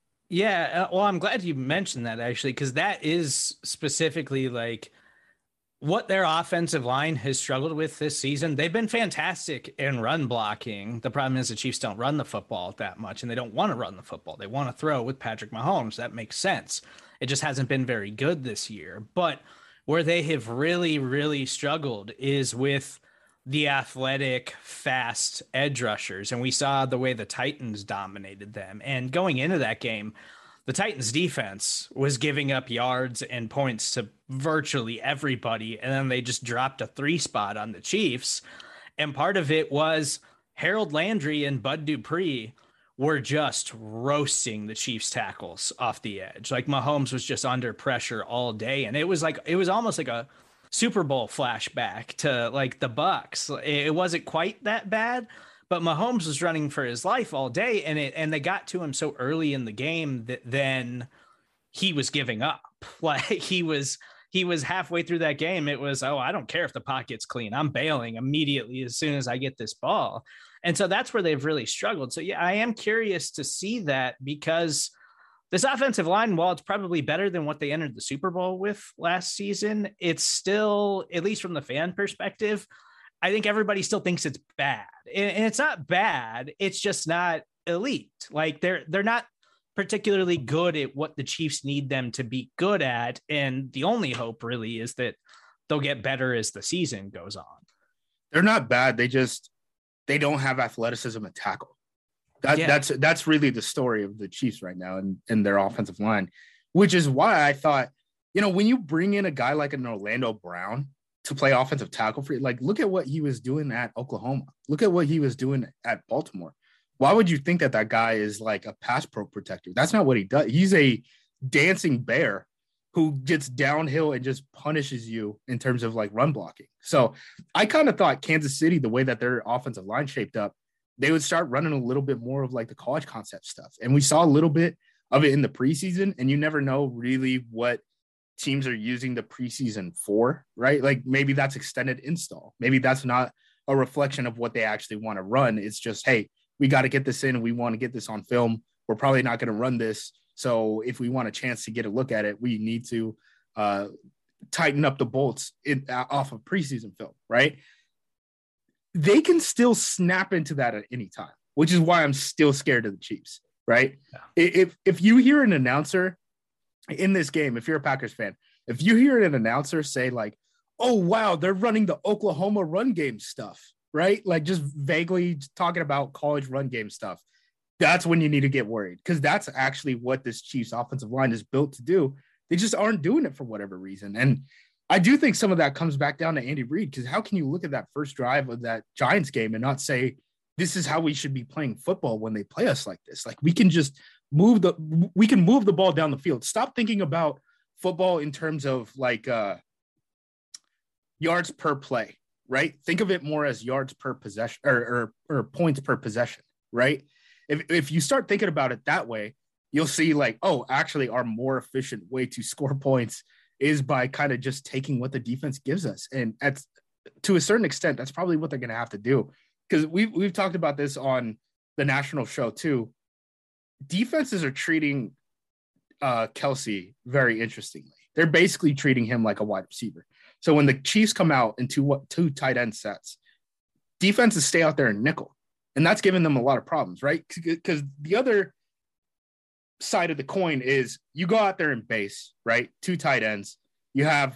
Yeah. Well, I'm glad you mentioned that, actually, because that is specifically like what their offensive line has struggled with this season. They've been fantastic in run blocking. The problem is the Chiefs don't run the football that much, and they don't want to run the football. They want to throw with Patrick Mahomes. That makes sense. It just hasn't been very good this year. But where they have really, really struggled is with the athletic, fast edge rushers. And we saw the way the Titans dominated them. And going into that game, the Titans defense was giving up yards and points to virtually everybody. And then they just dropped a 3 spot on the Chiefs. And part of it was Harold Landry and Bud Dupree were just roasting the Chiefs tackles off the edge. Like, Mahomes was just under pressure all day. And it was almost like a Super Bowl flashback to like the Bucks. It wasn't quite that bad, but Mahomes was running for his life all day, and they got to him so early in the game that then he was giving up. Like, he was halfway through that game. It was, oh, I don't care if the pocket's clean. I'm bailing immediately as soon as I get this ball. And so that's where they've really struggled. So yeah, I am curious to see that, because this offensive line, while it's probably better than what they entered the Super Bowl with last season, it's still, at least from the fan perspective, I think everybody still thinks it's bad. And it's not bad. It's just not elite. Like, they're not particularly good at what the Chiefs need them to be good at. And the only hope really is that they'll get better as the season goes on. They're not bad. They don't have athleticism at tackle. That's really the story of the Chiefs right now and their offensive line, which is why I thought, when you bring in a guy like an Orlando Brown to play offensive tackle for you, like, look at what he was doing at Oklahoma. Look at what he was doing at Baltimore. why would you think that that guy is like a pass pro protector? That's not what he does. He's a dancing bear who gets downhill and just punishes you in terms of like run blocking. So I kind of thought Kansas City, the way that their offensive line shaped up, they would start running a little bit more of like the college concept stuff. And we saw a little bit of it in the preseason, and you never know really what teams are using the preseason for, right? Like maybe that's extended install. Maybe that's not a reflection of what they actually want to run. It's just, hey, we got to get this in and we want to get this on film. We're probably not going to run this. So if we want a chance to get a look at it, we need to tighten up the bolts off of preseason film, right? They can still snap into that at any time, which is why I'm still scared of the Chiefs, right? Yeah. If you hear an announcer in this game, if you're a Packers fan, if you hear an announcer say like, oh, wow, they're running the Oklahoma run game stuff, right? Like just vaguely talking about college run game stuff. That's when you need to get worried, because that's actually what this Chiefs offensive line is built to do. They just aren't doing it for whatever reason. And I do think some of that comes back down to Andy Reid, because how can you look at that first drive of that Giants game and not say, this is how we should be playing football when they play us like this? Like we can just move the ball down the field. Stop thinking about football in terms of like yards per play, right? Think of it more as yards per possession or points per possession, right? If you start thinking about it that way, you'll see like, oh, actually our more efficient way to score points is by kind of just taking what the defense gives us. And to a certain extent, that's probably what they're going to have to do. Because we've talked about this on the national show too. Defenses are treating Kelce very interestingly. They're basically treating him like a wide receiver. So when the Chiefs come out in two tight end sets, defenses stay out there in nickel. And that's given them a lot of problems, right? Because the other side of the coin is you go out there in base, right? 2 tight ends. You have,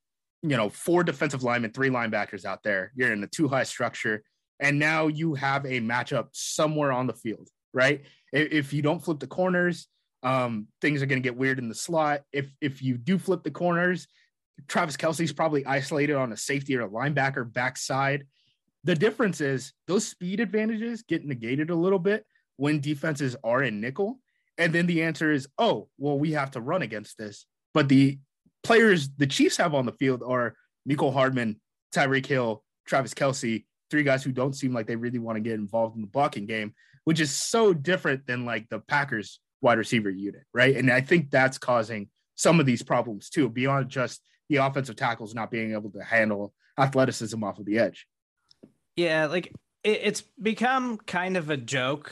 4 defensive linemen, 3 linebackers out there. You're in a 2-high structure. And now you have a matchup somewhere on the field, right? If you don't flip the corners, things are going to get weird in the slot. If you do flip the corners, Travis Kelce's probably isolated on a safety or a linebacker backside. The difference is those speed advantages get negated a little bit when defenses are in nickel. And then the answer is, oh, well, we have to run against this. But the players the Chiefs have on the field are Mecole Hardman, Tyreek Hill, Travis Kelce, 3 guys who don't seem like they really want to get involved in the blocking game, which is so different than like the Packers wide receiver unit, right? And I think that's causing some of these problems too, beyond just the offensive tackles not being able to handle athleticism off of the edge. Yeah, like it's become kind of a joke,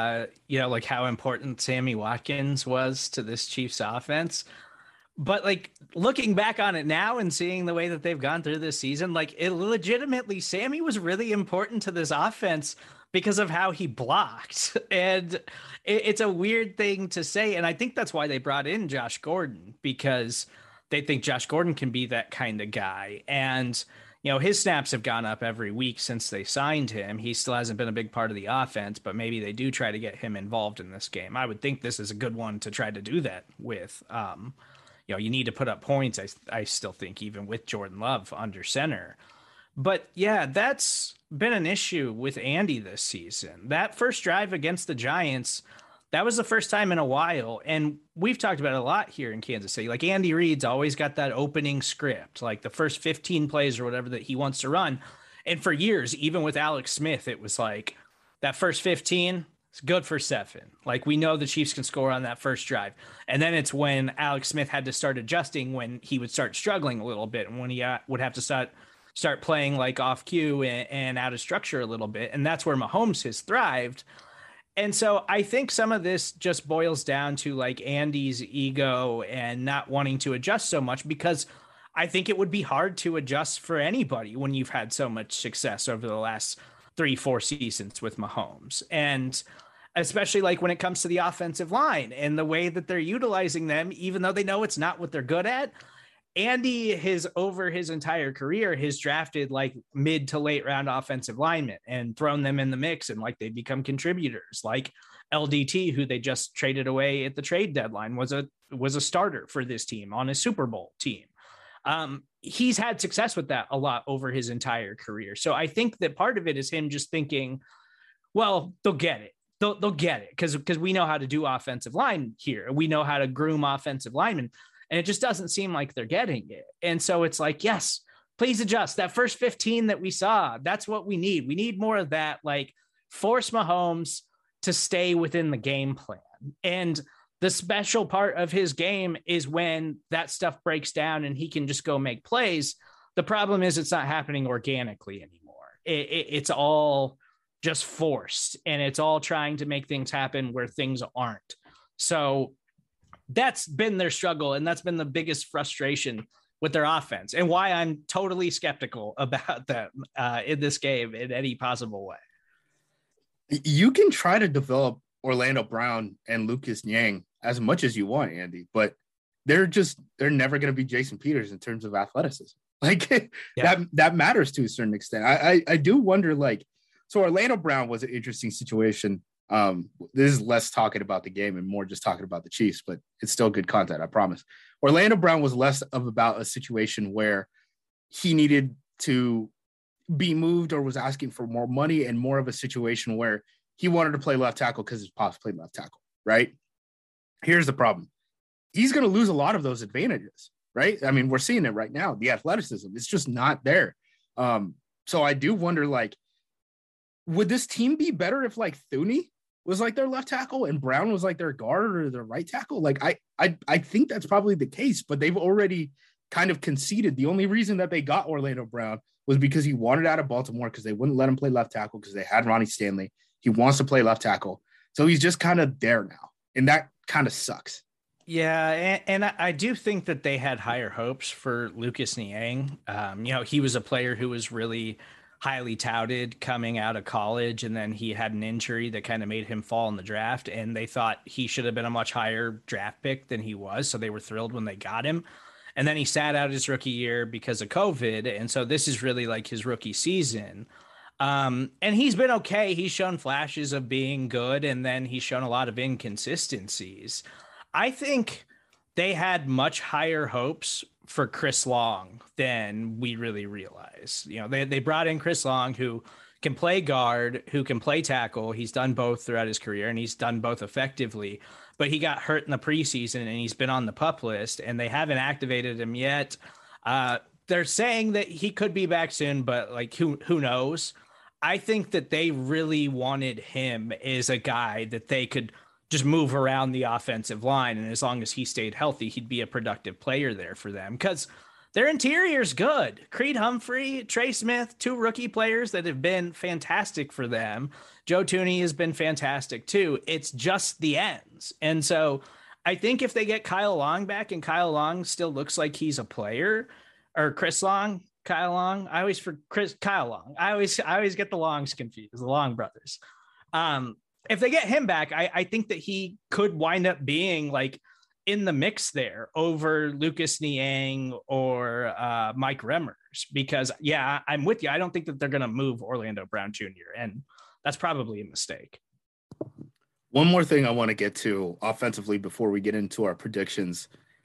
like how important Sammy Watkins was to this Chiefs offense. But like looking back on it now and seeing the way that they've gone through this season, like it legitimately, Sammy was really important to this offense because of how he blocked. And it's a weird thing to say. And I think that's why they brought in Josh Gordon, because they think Josh Gordon can be that kind of guy. And his snaps have gone up every week since they signed him. He still hasn't been a big part of the offense, but maybe they do try to get him involved in this game. I would think this is a good one to try to do that with. You need to put up points, I still think, even with Jordan Love under center. But yeah, that's been an issue with Andy this season. That first drive against the Giants, that was the first time in a while. And we've talked about it a lot here in Kansas City. Like Andy Reid's always got that opening script, like the first 15 plays or whatever that he wants to run. And for years, even with Alex Smith, it was like that first 15, it's good for 7. Like we know the Chiefs can score on that first drive. And then it's when Alex Smith had to start adjusting, when he would start struggling a little bit, and when he would have to start playing like off cue and out of structure a little bit. And that's where Mahomes has thrived. And so I think some of this just boils down to like Andy's ego and not wanting to adjust so much, because I think it would be hard to adjust for anybody when you've had so much success over the last 3-4 seasons with Mahomes. And especially like when it comes to the offensive line and the way that they're utilizing them, even though they know it's not what they're good at. Andy over his entire career has drafted like mid to late round offensive linemen and thrown them in the mix, and like they become contributors. Like LDT, who they just traded away at the trade deadline, was a starter for this team on a Super Bowl team. He's had success with that a lot over his entire career. So I think that part of it is him just thinking, well, they'll get it. they'll get it because we know how to do offensive line here. We know how to groom offensive linemen, and it just doesn't seem like they're getting it. And so it's like, yes, please adjust. That first 15 that we saw, that's what we need. We need more of that, like force Mahomes to stay within the game plan. And the special part of his game is when that stuff breaks down and he can just go make plays. The problem is it's not happening organically anymore. It's all just forced, and it's all trying to make things happen where things aren't. So that's been their struggle, and that's been the biggest frustration with their offense, and why I'm totally skeptical about them in this game in any possible way. You can try to develop Orlando Brown and Lucas Niang as much as you want, Andy, but they're never going to be Jason Peters in terms of athleticism. Like that matters to a certain extent. I do wonder, like, so Orlando Brown was an interesting situation. This is less talking about the game and more just talking about the Chiefs, but it's still good content, I promise. Orlando Brown was less of about a situation where he needed to be moved or was asking for more money, and more of a situation where he wanted to play left tackle because his pops played left tackle, right? Here's the problem. He's going to lose a lot of those advantages, right? I mean, we're seeing it right now. The athleticism, it's just not there. So I do wonder, like, would this team be better if like Thuney was like their left tackle and Brown was like their guard or their right tackle? Like I think that's probably the case, but they've already kind of conceded. The only reason that they got Orlando Brown was because he wanted out of Baltimore because they wouldn't let him play left tackle because they had Ronnie Stanley. He wants to play left tackle. So he's just kind of there now. And that kind of sucks. Yeah, and I do think that they had higher hopes for Lucas Niang. He was a player who was really highly touted coming out of college, and then he had an injury that kind of made him fall in the draft, and they thought he should have been a much higher draft pick than he was, so they were thrilled when they got him. And then he sat out his rookie year because of COVID, and so this is really like his rookie season. And he's been okay. He's shown flashes of being good, and then he's shown a lot of inconsistencies. I think they had much higher hopes for Chris Long than we really realize. They brought in Chris Long, who can play guard, who can play tackle. He's done both throughout his career, and he's done both effectively, but he got hurt in the preseason and he's been on the PUP list, and they haven't activated him yet. They're saying that he could be back soon, but like, who knows? I think that they really wanted him as a guy that they could just move around the offensive line. And as long as he stayed healthy, he'd be a productive player there for them, because their interior is good. Creed Humphrey, Trey Smith, two rookie players that have been fantastic for them. Joe Thuney has been fantastic too. It's just the ends. And so I think if they get Kyle Long back, and Kyle Long still looks like he's a player, or Chris Long, Kyle Long, Kyle Long. I always get the Longs confused, the Long brothers. If they get him back, I think that he could wind up being like in the mix there over Lucas Niang or Mike Remmers, because I'm with you. I don't think that they're going to move Orlando Brown Jr., and that's probably a mistake. One more thing I want to get to offensively before we get into our predictions.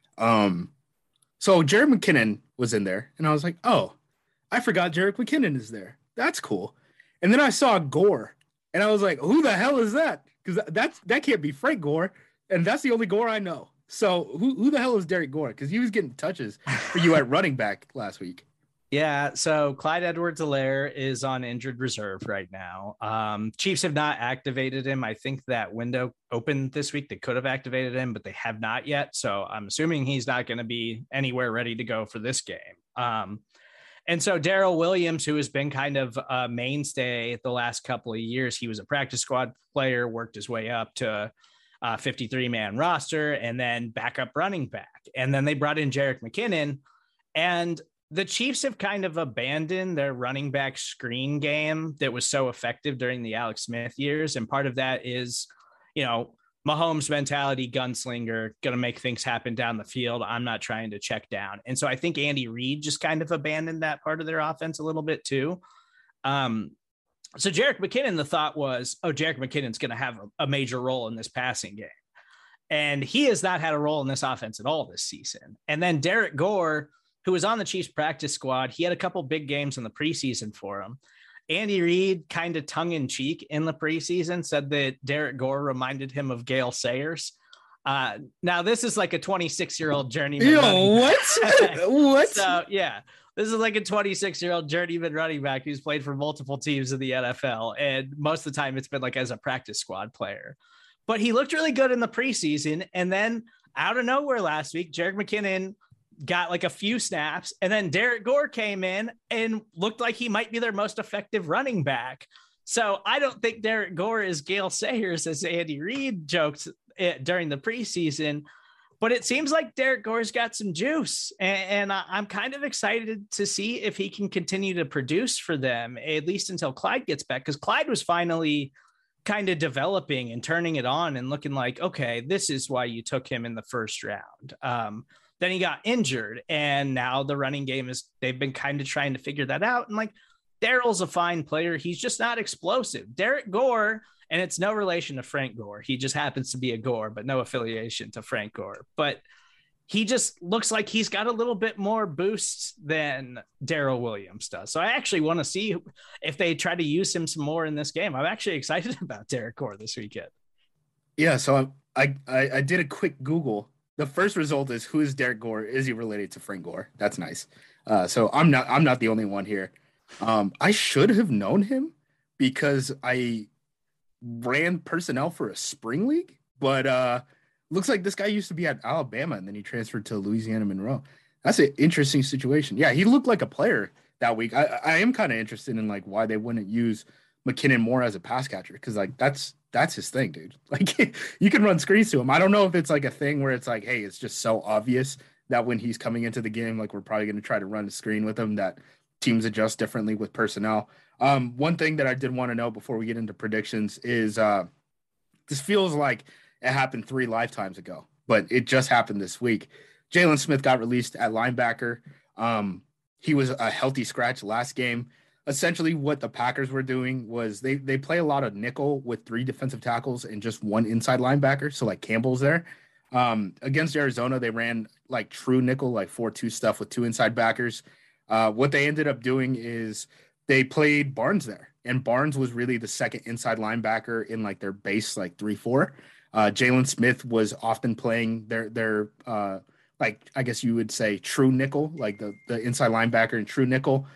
So Jerick McKinnon was in there, and I was like, oh, I forgot Jerick McKinnon is there. That's cool. And then I saw Gore, and I was like, who the hell is that? Because that can't be Frank Gore, and that's the only Gore I know. So who the hell is Derek Gore? Because he was getting touches for you at running back last week. Yeah, so Clyde Edwards-Helaire is on injured reserve right now. Chiefs have not activated him. I think that window opened this week. They could have activated him, but they have not yet. So I'm assuming he's not going to be anywhere ready to go for this game. And so Darrell Williams, who has been kind of a mainstay the last couple of years, he was a practice squad player, worked his way up to 53-man roster, and then backup running back. And then they brought in Jerick McKinnon, and the Chiefs have kind of abandoned their running back screen game that was so effective during the Alex Smith years. And part of that is, Mahomes mentality, gunslinger, going to make things happen down the field. I'm not trying to check down. And so I think Andy Reid just kind of abandoned that part of their offense a little bit too. So Jerick McKinnon, the thought was, Jerick McKinnon's going to have a major role in this passing game. And he has not had a role in this offense at all this season. And then Derek Gore, who was on the Chiefs practice squad, he had a couple big games in the preseason for him. Andy Reid, kind of tongue in cheek in the preseason, said that Derek Gore reminded him of Gale Sayers. Now this is like a 26-year-old journeyman. What? So yeah, this is like a 26-year-old journeyman running back who's played for multiple teams in the NFL. And most of the time it's been like as a practice squad player, but he looked really good in the preseason. And then out of nowhere last week, Jerick McKinnon got like a few snaps, and then Derek Gore came in and looked like he might be their most effective running back. So I don't think Derek Gore is Gale Sayers, as Andy Reid joked during the preseason, but it seems like Derek Gore's got some juice, and I'm kind of excited to see if he can continue to produce for them, at least until Clyde gets back, because Clyde was finally kind of developing and turning it on and looking like, okay, this is why you took him in the first round. Then he got injured, and now the running game they've been kind of trying to figure that out. And like, Daryl's a fine player. He's just not explosive. Derek Gore, and it's no relation to Frank Gore. He just happens to be a Gore, but no affiliation to Frank Gore. But he just looks like he's got a little bit more boosts than Darrell Williams does. So I actually want to see if they try to use him some more in this game. I'm actually excited about Derek Gore this weekend. Yeah, so I did a quick Google. The first result is, who is Derek Gore? Is he related to Frank Gore? That's nice. So I'm not the only one here. I should have known him because I ran personnel for a spring league, but looks like this guy used to be at Alabama and then he transferred to Louisiana Monroe. That's an interesting situation. Yeah, he looked like a player that week. I am kind of interested in like why they wouldn't use McKinnon more as a pass catcher, because like that's his thing, dude. Like, you can run screens to him. I don't know if it's like a thing where it's like, hey, it's just so obvious that when he's coming into the game, like, we're probably going to try to run a screen with him, that teams adjust differently with personnel. One thing that I did want to know before we get into predictions is this feels like it happened 3 lifetimes ago, but it just happened this week. Jaylon Smith got released at linebacker. He was a healthy scratch last game. Essentially what the Packers were doing was they play a lot of nickel with 3 defensive tackles and just 1 inside linebacker. So like Campbell's there. Against Arizona, they ran like true nickel, like 4-2 stuff with 2 inside backers. What they ended up doing is they played Barnes there, and Barnes was really the second inside linebacker in like their base, like 3-4. Jaylon Smith was often playing their like, I guess you would say true nickel, like the inside linebacker in true nickel.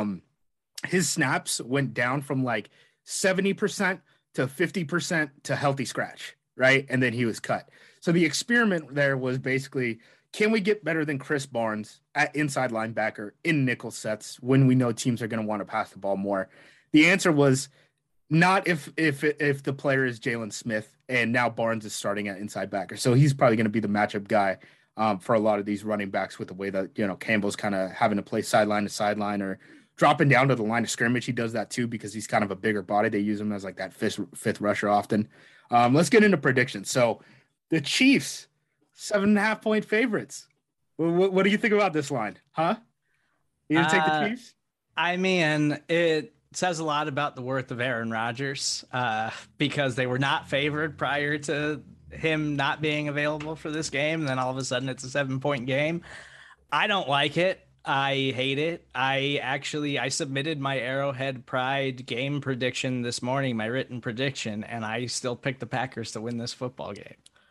His snaps went down from like 70% to 50% to healthy scratch, right? And then he was cut. So the experiment there was basically, can we get better than Chris Barnes at inside linebacker in nickel sets when we know teams are going to want to pass the ball more? The answer was not if the player is Jaylon Smith, and now Barnes is starting at inside backer. So he's probably going to be the matchup guy for a lot of these running backs, with the way that, you know, Campbell's kind of having to play sideline to sideline or dropping down to the line of scrimmage. He does that too because he's kind of a bigger body. They use him as like that fifth rusher often. Let's get into predictions. So the Chiefs, 7.5 point favorites. What do you think about this line? Huh? You gonna take the Chiefs? I mean, it says a lot about the worth of Aaron Rodgers because they were not favored prior to him not being available for this game. And then all of a sudden it's a 7-point game. I don't like it. I hate it. I submitted my Arrowhead Pride game prediction this morning, my written prediction, and I still picked the Packers to win this football game.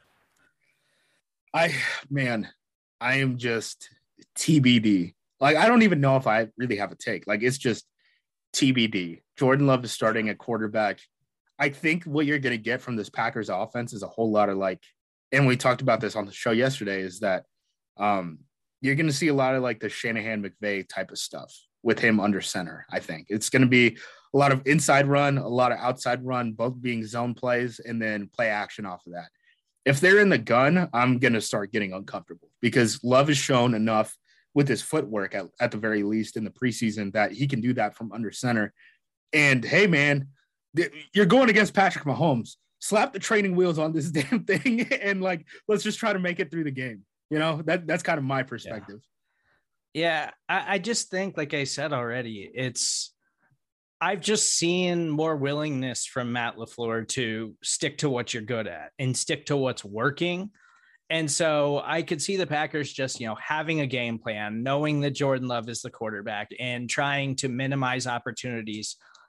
I am just TBD. Like, I don't even know if I really have a take. Like, it's just TBD. Jordan Love is starting at quarterback. I think what you're going to get from this Packers offense is a whole lot of like, and we talked about this on the show yesterday, is that you're going to see a lot of like the Shanahan-McVay type of stuff with him under center. I think it's going to be a lot of inside run, a lot of outside run, both being zone plays, and then play action off of that. If they're in the gun, I'm going to start getting uncomfortable because Love has shown enough with his footwork at the very least in the preseason that he can do that from under center. And hey, man, you're going against Patrick Mahomes. Slap the training wheels on this damn thing and like, let's just try to make it through the game. You know, that's kind of my perspective. Yeah. I just think, like I said already, I've just seen more willingness from Matt LaFleur to stick to what you're good at and stick to what's working. And so I could see the Packers just, you know, having a game plan, knowing that Jordan Love is the quarterback and trying to minimize opportunities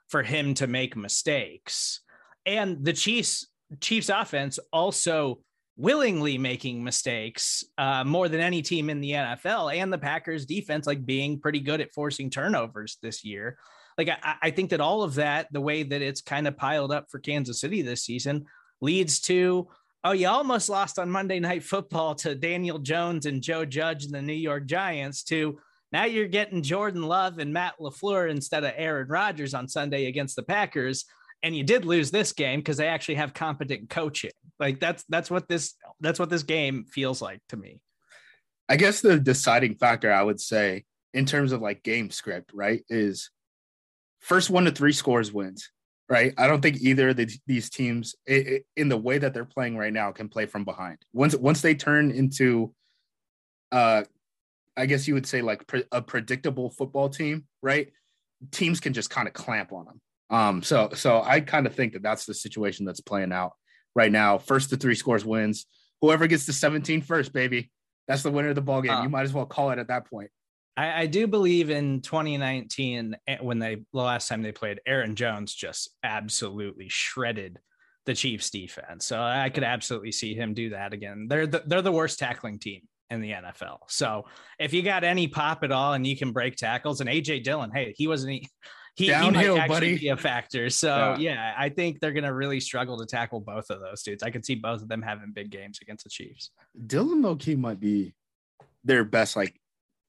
for him to make mistakes. And the Chiefs offense also willingly making mistakes more than any team in the NFL, and the Packers defense like being pretty good at forcing turnovers this year. Like I think that all of that, the way that it's kind of piled up for Kansas City this season, leads to, oh, you almost lost on Monday Night Football to Daniel Jones and Joe Judge and the New York Giants, to now you're getting Jordan Love and Matt LaFleur instead of Aaron Rodgers on Sunday against the Packers. And you did lose this game because they actually have competent coaching. Like that's what this game feels like to me. I guess the deciding factor, I would say, in terms of like game script, right, is first 1 to 3 scores wins, right? I don't think either of these teams, in the way that they're playing right now, can play from behind. Once they turn into, I guess you would say like a predictable football team, right? Teams can just kind of clamp on them. So I kind of think that that's the situation that's playing out right now. First to 3 scores wins. Whoever gets to 17 first, baby, that's the winner of the ball game. You might as well call it at that point. I do believe in 2019, when the last time they played, Aaron Jones just absolutely shredded the Chiefs defense. So I could absolutely see him do that again. They're the worst tackling team in the NFL. So if you got any pop at all and you can break tackles, and AJ Dillon, hey, he downhill, might actually buddy, be a factor. So yeah, I think they're going to really struggle to tackle both of those dudes. I could see both of them having big games against the Chiefs. Dillon low-key might be their best, like,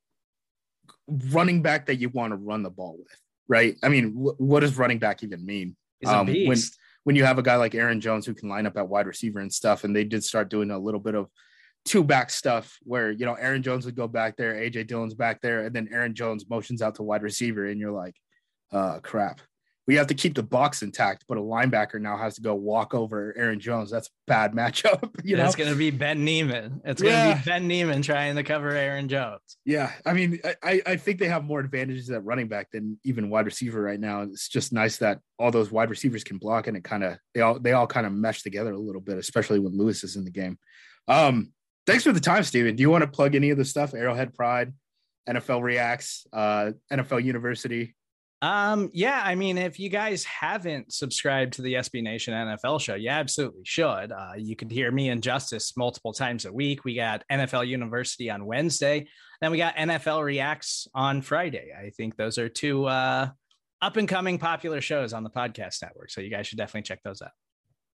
running back that you want to run the ball with, right? I mean, what does running back even mean? He's a beast. When you have a guy like Aaron Jones who can line up at wide receiver and stuff, and they did start doing a little bit of 2-back stuff where, you know, Aaron Jones would go back there, AJ Dillon's back there, and then Aaron Jones motions out to wide receiver, and you're like, crap. We have to keep the box intact, but a linebacker now has to go walk over Aaron Jones. That's a bad matchup. That's going to be Ben Neiman. It's going to be Ben Neiman trying to cover Aaron Jones. Yeah. I mean, I think they have more advantages at running back than even wide receiver right now. It's just nice that all those wide receivers can block, and it kind of, they all kind of mesh together a little bit, especially when Lewis is in the game. Thanks for the time, Steven. Do you want to plug any of the stuff? Arrowhead Pride, NFL Reacts, NFL University? Yeah, I mean, if you guys haven't subscribed to the SB Nation NFL show, you absolutely should. You can hear me and Justice multiple times a week. We got NFL University on Wednesday. Then we got NFL Reacts on Friday. I think those are 2 up and coming popular shows on the podcast network. So you guys should definitely check those out.